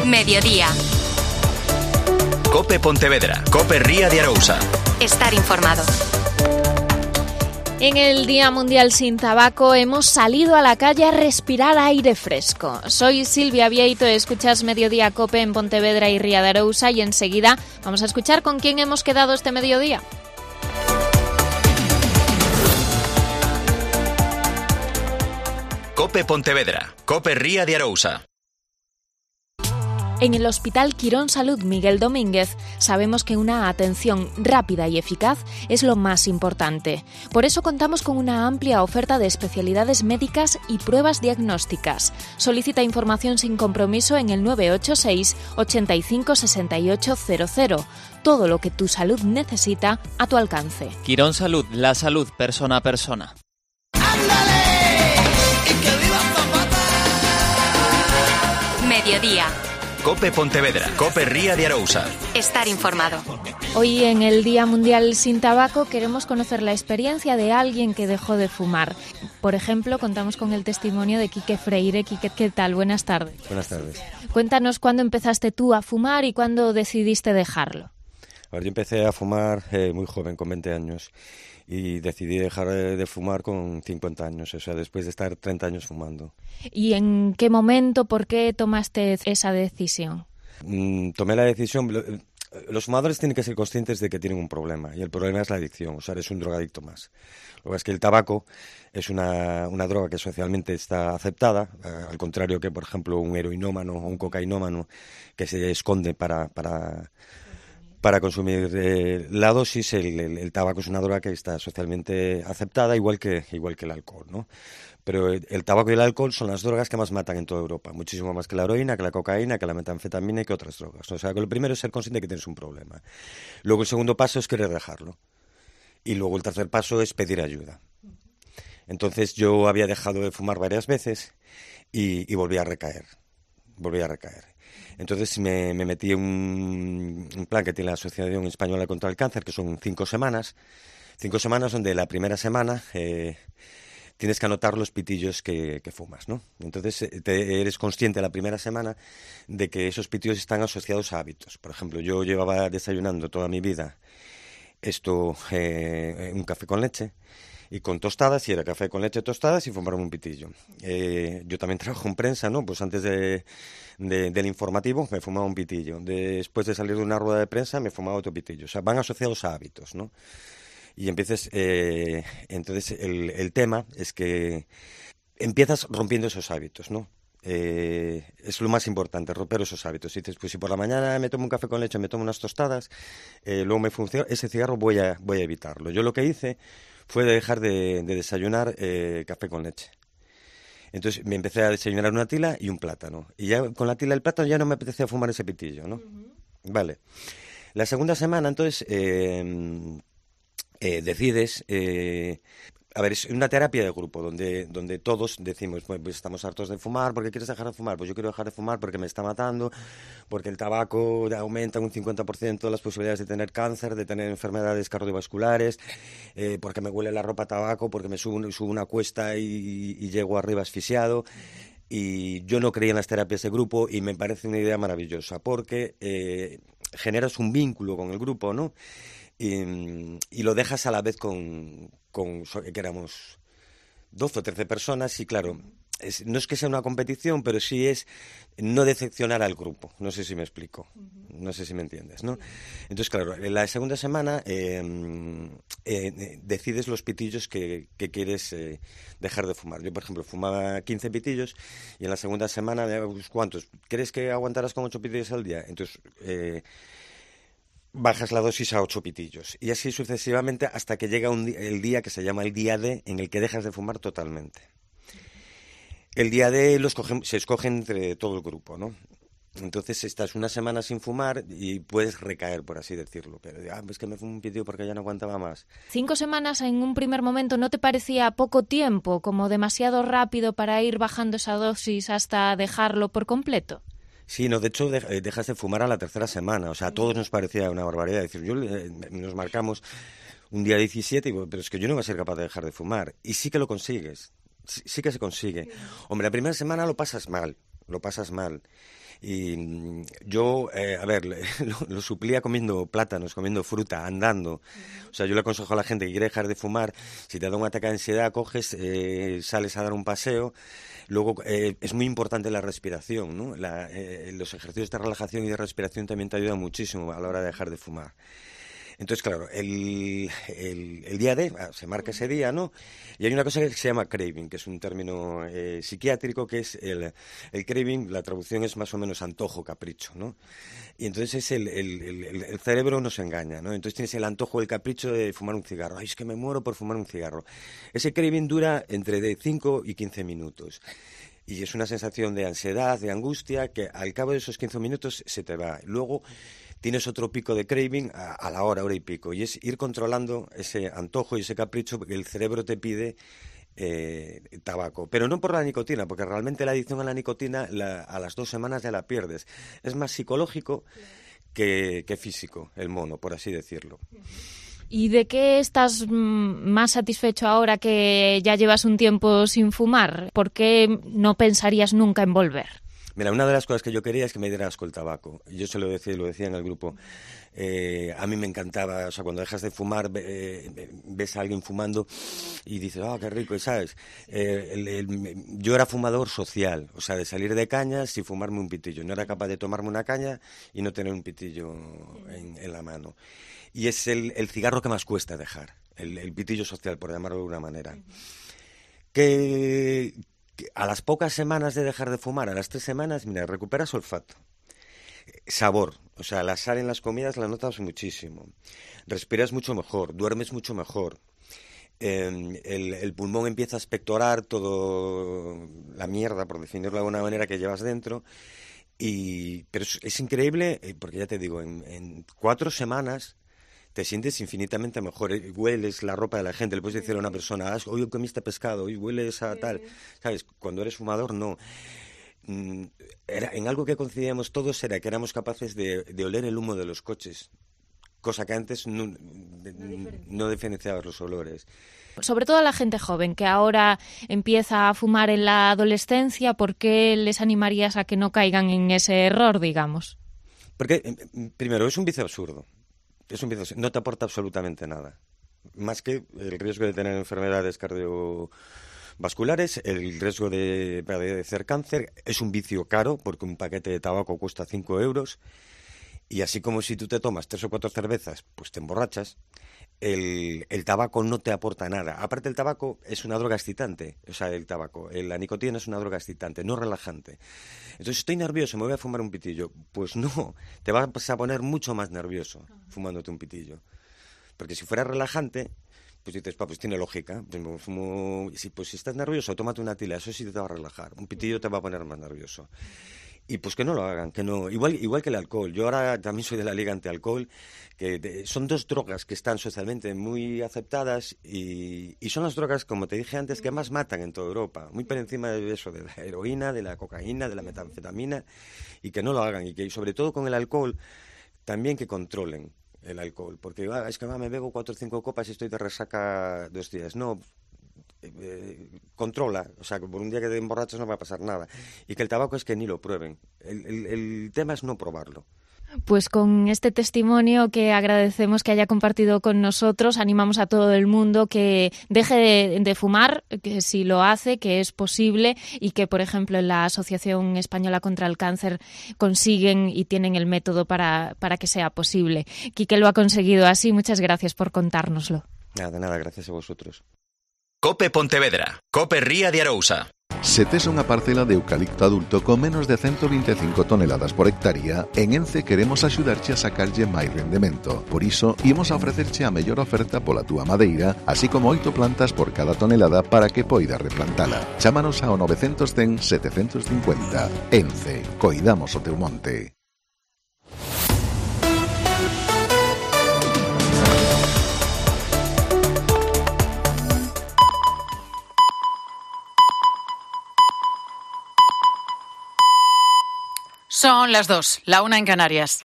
Mediodía. COPE Pontevedra. COPE Ría de Arousa. Estar informado. En el Día Mundial sin Tabaco hemos salido a la calle a respirar aire fresco. Soy Silvia Vieito, escuchas Mediodía COPE en Pontevedra y Ría de Arousa y enseguida vamos a escuchar con quién hemos quedado este mediodía. COPE Pontevedra. COPE Ría de Arousa. En el Hospital Quirón Salud Miguel Domínguez sabemos que una atención rápida y eficaz es lo más importante. Por eso contamos con una amplia oferta de especialidades médicas y pruebas diagnósticas. Solicita información sin compromiso en el 986 85 68 00. Todo lo que tu salud necesita a tu alcance. Quirón Salud, la salud persona a persona. Mediodía. COPE Pontevedra. COPE Ría de Arousa. Estar informado. Hoy en el Día Mundial sin Tabaco queremos conocer la experiencia de alguien que dejó de fumar. Por ejemplo, contamos con el testimonio de Quique Freire. Quique, ¿qué tal? Buenas tardes. Buenas tardes. Cuéntanos cuándo empezaste tú a fumar y cuándo decidiste dejarlo. A ver, yo empecé a fumar muy joven, con 20 años, y decidí dejar de fumar con 50 años, o sea, después de estar 30 años fumando. ¿Y en qué momento, por qué tomaste esa decisión? Tomé la decisión. Los fumadores tienen que ser conscientes de que tienen un problema, y el problema es la adicción, o sea, eres un drogadicto más. Lo que es que el tabaco es una droga que socialmente está aceptada, al contrario que, por ejemplo, un heroinómano o un cocainómano que se esconde para consumir la dosis. El tabaco es una droga que está socialmente aceptada, igual que el alcohol, ¿no? Pero el tabaco y el alcohol son las drogas que más matan en toda Europa, muchísimo más que la heroína, que la cocaína, que la metanfetamina y que otras drogas. O sea, que lo primero es ser consciente de que tienes un problema. Luego el segundo paso es querer dejarlo. Y luego el tercer paso es pedir ayuda. Entonces yo había dejado de fumar varias veces y volví a recaer. Entonces me metí en un plan que tiene la Asociación Española contra el Cáncer, que son 5 semanas. 5 semanas donde la primera semana tienes que anotar los pitillos que fumas, ¿no? Entonces eres consciente la primera semana de que esos pitillos están asociados a hábitos. Por ejemplo, yo llevaba desayunando toda mi vida un café con leche y con tostadas, y era café con leche, tostadas y fumarme un pitillo. Yo también trabajo en prensa, ¿no? Pues antes del informativo me fumaba un pitillo. Después de salir de una rueda de prensa me fumaba otro pitillo. O sea, van asociados a hábitos, ¿no? Y entonces el tema es que empiezas rompiendo esos hábitos, ¿no? Es lo más importante, romper esos hábitos. Y dices, pues si por la mañana me tomo un café con leche, me tomo unas tostadas, luego me funciona, ese cigarro voy a evitarlo. Yo lo que hice fue dejar de desayunar café con leche. Entonces me empecé a desayunar una tila y un plátano. Y ya con la tila y el plátano ya no me apetecía fumar ese pitillo, ¿no? Uh-huh. Vale. La segunda semana, entonces, decides... A ver, es una terapia de grupo donde todos decimos, pues estamos hartos de fumar. ¿Por qué quieres dejar de fumar? Pues yo quiero dejar de fumar porque me está matando, porque el tabaco aumenta un 50% las posibilidades de tener cáncer, de tener enfermedades cardiovasculares, porque me huele la ropa a tabaco, porque me subo una cuesta y llego arriba asfixiado. Y yo no creía en las terapias de grupo y me parece una idea maravillosa porque generas un vínculo con el grupo, ¿no? Y lo dejas a la vez con que éramos 12 o 13 personas y claro, no es que sea una competición, pero sí es no decepcionar al grupo. No sé si me explico, no sé si me entiendes, ¿no? Entonces, claro, en la segunda semana decides los pitillos que quieres dejar de fumar. Yo, por ejemplo, fumaba 15 pitillos y en la segunda semana, ¿cuántos? ¿Crees que aguantarás con 8 pitillos al día? Entonces... bajas la dosis a 8 pitillos y así sucesivamente hasta que llega el día que se llama el día D, en el que dejas de fumar totalmente. El día D se escoge entre todo el grupo, ¿no? Entonces estás una semana sin fumar y puedes recaer, por así decirlo. Pero es que me fumo un pitillo porque ya no aguantaba más. 5 semanas en un primer momento, ¿no te parecía poco tiempo, como demasiado rápido para ir bajando esa dosis hasta dejarlo por completo? Sí, no, de hecho dejas de fumar a la tercera semana. O sea, a todos nos parecía una barbaridad. Es decir, nos marcamos un día 17 y digo, pero es que yo no voy a ser capaz de dejar de fumar. Y sí que lo consigues. Sí que se consigue. Hombre, la primera semana lo pasas mal. lo pasas mal. Y yo, lo suplía comiendo plátanos, comiendo fruta, andando. O sea, yo le aconsejo a la gente que quiere dejar de fumar, si te da un ataque de ansiedad, coges, sales a dar un paseo. Luego, es muy importante la respiración, ¿no? Los ejercicios de relajación y de respiración también te ayudan muchísimo a la hora de dejar de fumar. Entonces, claro, el día D, se marca ese día, ¿no? Y hay una cosa que se llama craving, que es un término psiquiátrico, que es el craving, la traducción es más o menos antojo, capricho, ¿no? Y entonces el cerebro nos engaña, ¿no? Entonces tienes el antojo, el capricho de fumar un cigarro. Ay, es que me muero por fumar un cigarro. Ese craving dura entre de 5 y 15 minutos. Y es una sensación de ansiedad, de angustia, que al cabo de esos 15 minutos se te va. Luego tienes otro pico de craving a la hora y pico. Y es ir controlando ese antojo y ese capricho que el cerebro te pide tabaco. Pero no por la nicotina, porque realmente la adicción a la nicotina a las 2 semanas ya la pierdes. Es más psicológico que físico, el mono, por así decirlo. ¿Y de qué estás más satisfecho ahora que ya llevas un tiempo sin fumar? ¿Por qué no pensarías nunca en volver? Mira, una de las cosas que yo quería es que me diera asco el tabaco. Yo se lo decía en el grupo. A mí me encantaba, o sea, cuando dejas de fumar, ves a alguien fumando y dices, qué rico, ¿sabes? Yo era fumador social, o sea, de salir de cañas y fumarme un pitillo. No era capaz de tomarme una caña y no tener un pitillo en la mano. Y es el cigarro que más cuesta dejar, el pitillo social, por llamarlo de alguna manera. Que a las pocas semanas de dejar de fumar, a las 3 semanas, mira, recuperas olfato, sabor, o sea, la sal en las comidas la notas muchísimo, respiras mucho mejor, duermes mucho mejor, el pulmón empieza a expectorar todo la mierda, por definirlo de alguna manera, que llevas dentro, pero es increíble, porque ya te digo, en 4 semanas te sientes infinitamente mejor, hueles la ropa de la gente, le puedes decir a una persona, hoy comiste pescado, hoy hueles a tal, ¿sabes? Cuando eres fumador, no. En algo que coincidíamos todos era que éramos capaces de oler el humo de los coches, cosa que antes no diferenciabas los olores. Sobre todo a la gente joven que ahora empieza a fumar en la adolescencia, ¿por qué les animarías a que no caigan en ese error, digamos? Porque, primero, es un vicio absurdo. No te aporta absolutamente nada, más que el riesgo de tener enfermedades cardiovasculares, el riesgo de padecer cáncer. Es un vicio caro, porque un paquete de tabaco cuesta 5 euros, y así como si tú te tomas 3 o 4 cervezas, pues te emborrachas. El tabaco no te aporta nada. Aparte, el tabaco es una droga excitante. O sea, la nicotina es una droga excitante, no relajante. Entonces, estoy nervioso, me voy a fumar un pitillo. Pues no, te vas a poner mucho más nervioso fumándote un pitillo. Porque si fuera relajante, pues dices, pues tiene lógica. Pues si estás nervioso, tómate una tila, eso sí te va a relajar. Un pitillo te va a poner más nervioso. Y pues que no lo hagan, que no. Igual que el alcohol. Yo ahora también soy de la Liga Antialcohol, que son 2 drogas que están socialmente muy aceptadas y son las drogas, como te dije antes, que más matan en toda Europa. Muy por encima de eso, de la heroína, de la cocaína, de la metanfetamina, y que no lo hagan. Y que sobre todo con el alcohol, también que controlen el alcohol. Porque es que me bebo 4 o 5 copas y estoy de resaca 2 días. No. Controla, o sea, que por un día que te emborrachas no va a pasar nada. Y que el tabaco es que ni lo prueben. El tema es no probarlo. Pues con este testimonio que agradecemos que haya compartido con nosotros, animamos a todo el mundo que deje de fumar, que si lo hace, que es posible, y que, por ejemplo, en la Asociación Española contra el Cáncer consiguen y tienen el método para que sea posible. Quique lo ha conseguido así. Muchas gracias por contárnoslo. Nada, gracias a vosotros. Cope Pontevedra, Cope Ría de Arousa. Se tes unha parcela de eucalipto adulto con menos de 125 toneladas por hectárea, en ENCE queremos axudarche a sacarlle máis rendemento. Por iso, imos a ofrecerche a mellor oferta pola túa madeira, así como 8 plantas por cada tonelada para que poidas replantala. Chámanos ao 910 750. ENCE, coidamos o teu monte. Son las 2, la 1 en Canarias.